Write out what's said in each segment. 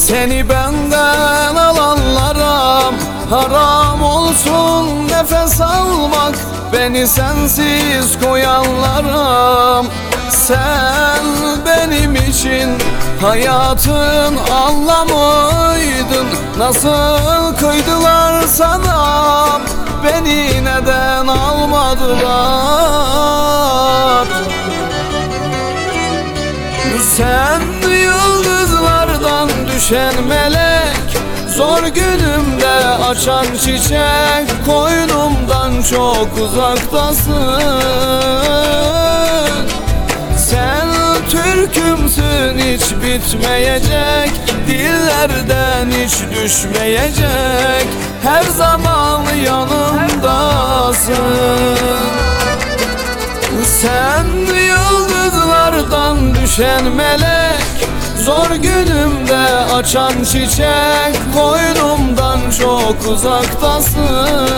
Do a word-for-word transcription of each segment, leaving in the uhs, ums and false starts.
Seni benden alanlara haram olsun nefes almak, beni sensiz koyanlara. Sen benim için hayatın anlamıydın, nasıl kıydılar sana, beni neden almadılar? Sen yıldızlardan düşen melek, zor günümde açan çiçek, koynumdan çok uzaktasın. Sen türkümsün, hiç bitmeyecek, dillerden hiç düşmeyecek, her zaman yanımdasın. Sen yıldızlardan düşen melek, zor günümde açan çiçek, koynumdan çok uzaktasın.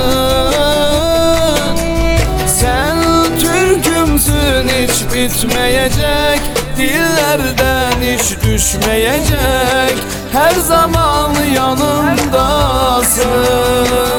Sen türkümsün, hiç bitmeyecek, dillerden hiç düşmeyecek, her zaman yanımdasın.